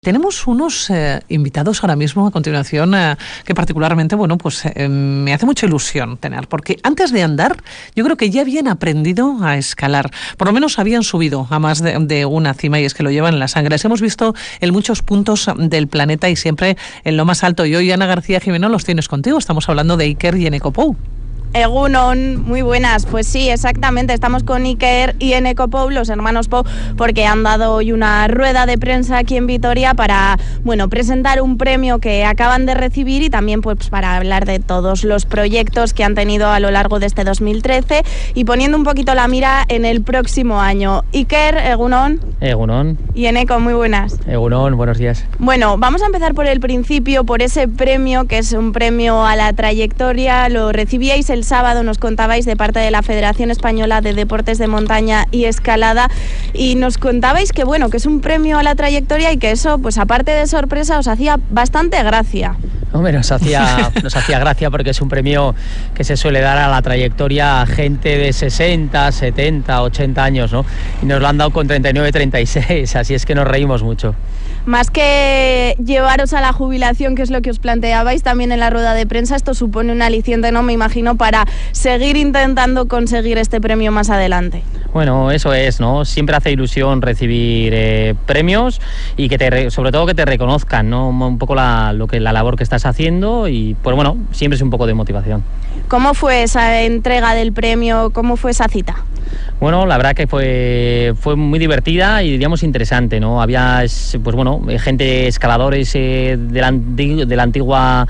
Tenemos unos invitados ahora mismo a continuación que particularmente, me hace mucha ilusión tener, porque antes de andar yo creo que ya habían aprendido a escalar, por lo menos habían subido a más de una cima, y es que lo llevan en la sangre. Les hemos visto en muchos puntos del planeta y siempre en lo más alto. Y hoy, Ana García Jimeno, los tienes contigo. Estamos hablando de Iker y Eneko Pou. Egunon, muy buenas. Pues sí, exactamente, estamos con Iker y Eneko Pou, los hermanos Pou, porque han dado hoy una rueda de prensa aquí en Vitoria para, presentar un premio que acaban de recibir y también pues para hablar de todos los proyectos que han tenido a lo largo de este 2013 y poniendo un poquito la mira en el próximo año. Iker, egunon. Egunon. Y Eneko, muy buenas. Egunon, buenos días. Bueno, vamos a empezar por el principio, por ese premio que es un premio a la trayectoria. Lo recibíais el sábado, nos contabais, de parte de la Federación Española de Deportes de Montaña y Escalada, y nos contabais que que es un premio a la trayectoria y que eso, pues aparte de sorpresa, os hacía bastante gracia. Hombre, nos hacía gracia porque es un premio que se suele dar a la trayectoria a gente de 60, 70, 80 años, ¿no? Y nos lo han dado con 39, 36, así es que nos reímos mucho. Más que llevaros a la jubilación, que es lo que os planteabais también en la rueda de prensa, esto supone un aliciente, ¿no? Me imagino, para seguir intentando conseguir este premio más adelante. Bueno, eso es, ¿no? Siempre hace ilusión recibir premios y que sobre todo que te reconozcan, ¿no? Un poco la labor que estás haciendo y, pues siempre es un poco de motivación. ¿Cómo fue esa entrega del premio? ¿Cómo fue esa cita? Bueno, la verdad que fue muy divertida y diríamos interesante, ¿no? Había, gente, escaladores de la antigua,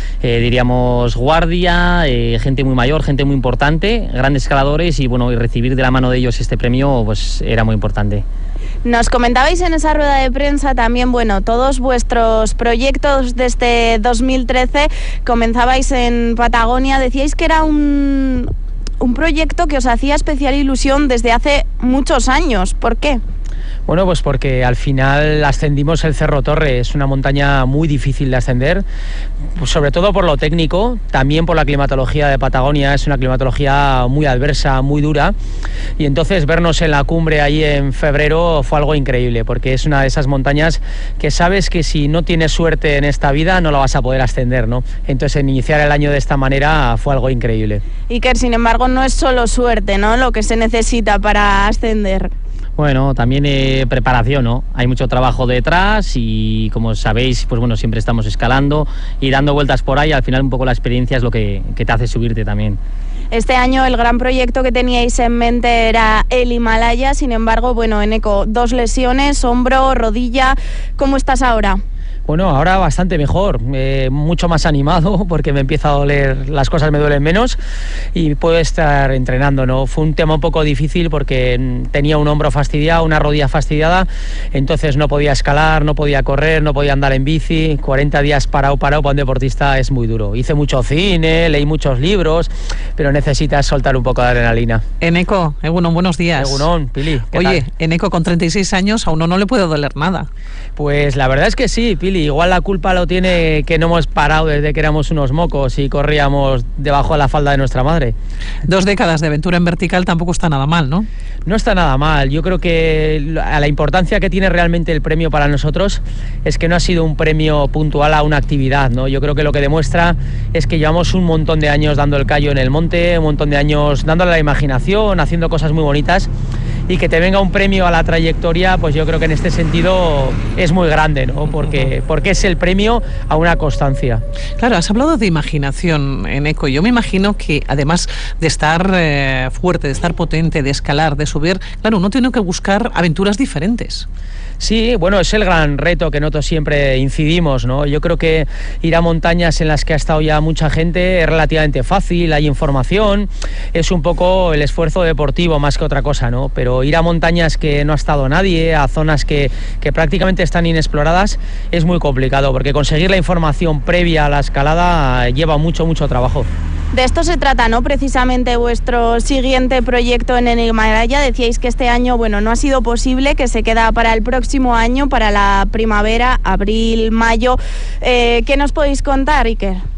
diríamos, guardia, gente muy mayor, gente muy importante, grandes escaladores y recibir de la mano de ellos este premio, pues era muy importante. Nos comentabais en esa rueda de prensa también, todos vuestros proyectos de este 2013. Comenzabais en Patagonia, decíais que era un proyecto que os hacía especial ilusión desde hace muchos años. ¿Por qué? Bueno, pues porque al final ascendimos el Cerro Torre, es una montaña muy difícil de ascender, pues sobre todo por lo técnico, también por la climatología de Patagonia, es una climatología muy adversa, muy dura, y entonces vernos en la cumbre ahí en febrero fue algo increíble, porque es una de esas montañas que sabes que si no tienes suerte en esta vida no la vas a poder ascender, ¿no? Entonces iniciar el año de esta manera fue algo increíble. Iker, sin embargo, no es solo suerte, ¿no?, lo que se necesita para ascender. Bueno, también preparación, ¿no? Hay mucho trabajo detrás y, como sabéis, siempre estamos escalando y dando vueltas por ahí. Al final un poco la experiencia es lo que te hace subirte también. Este año el gran proyecto que teníais en mente era el Himalaya. Sin embargo, Eneko, 2 lesiones, hombro, rodilla. ¿Cómo estás ahora? Bueno, ahora bastante mejor, mucho más animado porque me empieza a doler, las cosas me duelen menos y puedo estar entrenando, ¿no? Fue un tema un poco difícil porque tenía un hombro fastidiado, una rodilla fastidiada, entonces no podía escalar, no podía correr, no podía andar en bici. 40 días parado para un deportista es muy duro. Hice mucho cine, leí muchos libros, pero necesitas soltar un poco de adrenalina. Eneko, Egunon, buenos días. Egunon, Pili. Oye, Eneko, con 36 años a uno no le puede doler nada. Pues la verdad es que sí, Pili. Igual la culpa lo tiene que no hemos parado desde que éramos unos mocos y corríamos debajo de la falda de nuestra madre. 2 décadas de aventura en vertical tampoco está nada mal, ¿no? No está nada mal. Yo creo que a la importancia que tiene realmente el premio para nosotros es que no ha sido un premio puntual a una actividad, ¿no? Yo creo que lo que demuestra es que llevamos un montón de años dando el callo en el monte, un montón de años dándole la imaginación, haciendo cosas muy bonitas, y que te venga un premio a la trayectoria, pues yo creo que en este sentido es muy grande, ¿no? Porque es el premio a una constancia. Claro, has hablado de imaginación, Eneko. Yo me imagino que además de estar fuerte, de estar potente, de escalar, de subir, claro, uno tiene que buscar aventuras diferentes. Sí, es el gran reto que nosotros siempre incidimos, ¿no? Yo creo que ir a montañas en las que ha estado ya mucha gente es relativamente fácil, hay información, es un poco el esfuerzo deportivo más que otra cosa, ¿no? Pero ir a montañas que no ha estado nadie, a zonas que prácticamente están inexploradas, es muy complicado, porque conseguir la información previa a la escalada lleva mucho trabajo. De esto se trata, ¿no?, precisamente vuestro siguiente proyecto en el Himalaya. Decíais que este año, no ha sido posible, que se queda para el próximo año, para la primavera, abril, mayo. ¿Qué nos podéis contar, Iker?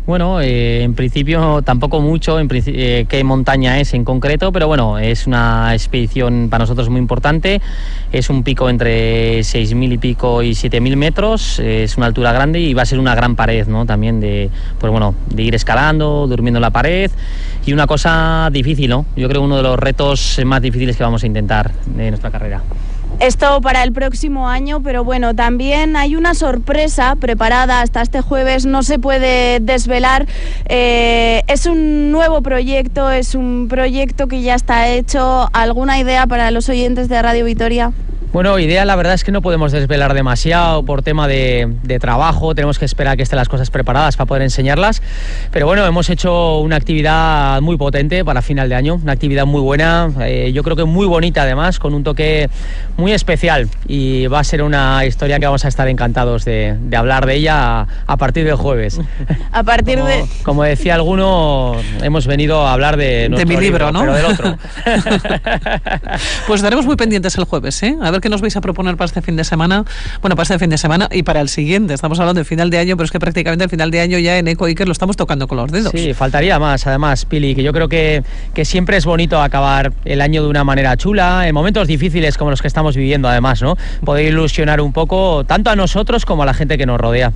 Bueno, en principio tampoco mucho, qué montaña es en concreto, pero bueno, es una expedición para nosotros muy importante. Es un pico entre 6.000 y pico y 7.000 metros, es una altura grande y va a ser una gran pared, ¿no? También de ir escalando, durmiendo en la pared, y una cosa difícil, ¿no? Yo creo uno de los retos más difíciles que vamos a intentar en nuestra carrera. Esto para el próximo año, pero bueno, también hay una sorpresa preparada hasta este jueves, no se puede desvelar. Es un nuevo proyecto, es un proyecto que ya está hecho. ¿Alguna idea para los oyentes de Radio Vitoria? Bueno, idea la verdad es que no podemos desvelar demasiado por tema de trabajo, tenemos que esperar a que estén las cosas preparadas para poder enseñarlas, pero bueno, hemos hecho una actividad muy potente para final de año, una actividad muy buena, yo creo que muy bonita además, con un toque muy especial, y va a ser una historia que vamos a estar encantados de hablar de ella a partir del jueves. A partir como decía alguno, hemos venido a hablar de mi libro, ¿no? Pero del otro. Pues estaremos muy pendientes el jueves, ¿eh? A ver qué nos vais a proponer para este fin de semana. Bueno, para este fin de semana y para el siguiente. Estamos hablando de final de año, pero es que prácticamente el final de año ya en Eco Iker lo estamos tocando con los dedos. Sí, faltaría más, además, Pili, que yo creo que siempre es bonito acabar el año de una manera chula, en momentos difíciles como los que estamos viviendo, además, ¿no? Poder ilusionar un poco tanto a nosotros como a la gente que nos rodea.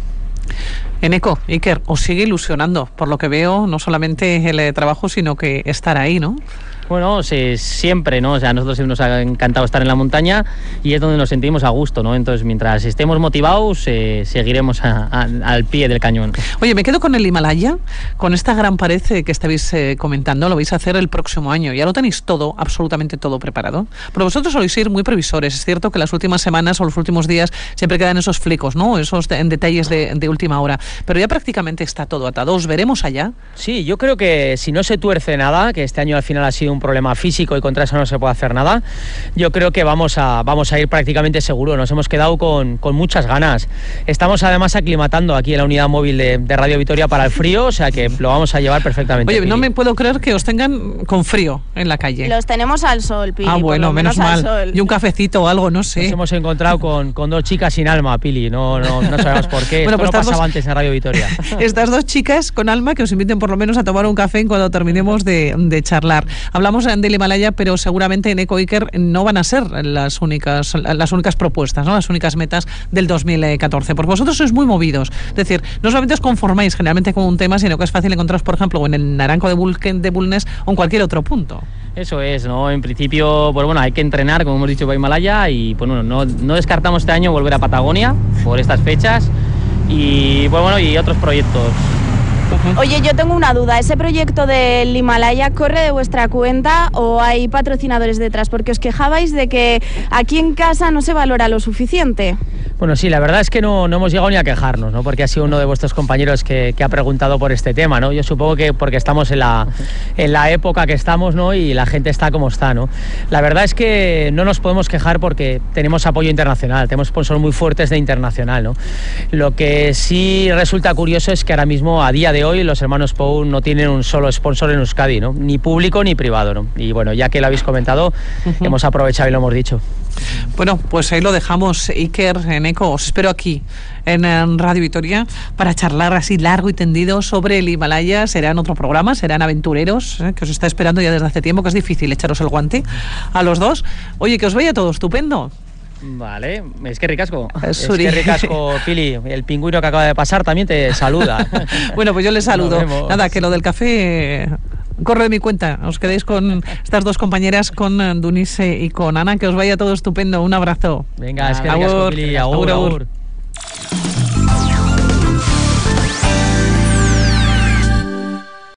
Eneco, Iker, os sigue ilusionando, por lo que veo, no solamente el trabajo, sino que estar ahí, ¿no? Bueno, sí, siempre, ¿no? O sea, a nosotros nos ha encantado estar en la montaña y es donde nos sentimos a gusto, ¿no? Entonces, mientras estemos motivados, seguiremos al pie del cañón. Oye, me quedo con el Himalaya, con esta gran pared que estáis comentando, lo vais a hacer el próximo año. Ya lo tenéis todo, absolutamente todo preparado. Pero vosotros soléis ir muy previsores. Es cierto que las últimas semanas o los últimos días siempre quedan esos flicos, ¿no? Esos detalles de última hora. Pero ya prácticamente está todo atado. ¿Os veremos allá? Sí, yo creo que si no se tuerce nada, que este año al final ha sido un problema físico y contra eso no se puede hacer nada, yo creo que vamos a ir prácticamente seguro. Nos hemos quedado con muchas ganas. Estamos además aclimatando aquí en la unidad móvil de Radio Vitoria para el frío, o sea que lo vamos a llevar perfectamente. Oye, no me puedo creer que os tengan con frío en la calle. Los tenemos al sol, Pili. Ah, bueno, menos mal. Y un cafecito o algo, no sé. Nos hemos encontrado con dos chicas sin alma, Pili. No sabemos por qué. Bueno, esto no pasaba antes en Radio Vitoria. Estas dos chicas con alma que os inviten por lo menos a tomar un café cuando terminemos de charlar. Hablamos del Himalaya, pero seguramente en Eco Iker no van a ser las únicas propuestas, ¿no? Las únicas metas del 2014. Porque vosotros sois muy movidos. Es decir, no solamente os conformáis generalmente con un tema, sino que es fácil encontraros, por ejemplo, en el Naranco de Bulnes o en cualquier otro punto. Eso es, ¿no? En principio, pues bueno, hay que entrenar, como hemos dicho, para Himalaya, y pues bueno, no descartamos este año volver a Patagonia por estas fechas y pues bueno, y otros proyectos. Oye, yo tengo una duda, ¿ese proyecto del Himalaya corre de vuestra cuenta o hay patrocinadores detrás? Porque os quejabais de que aquí en casa no se valora lo suficiente. Bueno, sí, la verdad es que no hemos llegado ni a quejarnos, ¿no? Porque ha sido uno de vuestros compañeros que ha preguntado por este tema, ¿no? Yo supongo que porque estamos en la época que estamos, ¿no? Y la gente está como está, ¿no? La verdad es que no nos podemos quejar porque tenemos apoyo internacional, tenemos sponsors muy fuertes de internacional, ¿no? Lo que sí resulta curioso es que ahora mismo, a día de hoy, los hermanos Pou no tienen un solo sponsor en Euskadi, ¿no? Ni público ni privado, ¿no? Y bueno, ya que lo habéis comentado, hemos aprovechado y lo hemos dicho. Bueno, pues ahí lo dejamos, Iker, Eneco. Os espero aquí en Radio Vitoria para charlar así largo y tendido sobre el Himalaya. Será en otro programa, serán aventureros, que os está esperando ya desde hace tiempo, que es difícil echaros el guante a los dos. Oye, que os vaya todo estupendo. Vale, es que ricasco. Es que ricasco, Pili. El pingüino que acaba de pasar también te saluda. Bueno, pues yo les saludo. Nada, que lo del café corre de mi cuenta. Os quedéis con estas dos compañeras, con Dunice y con Ana. Que os vaya todo estupendo. Un abrazo. Venga, es que ricasco, Pili. Agur, agur.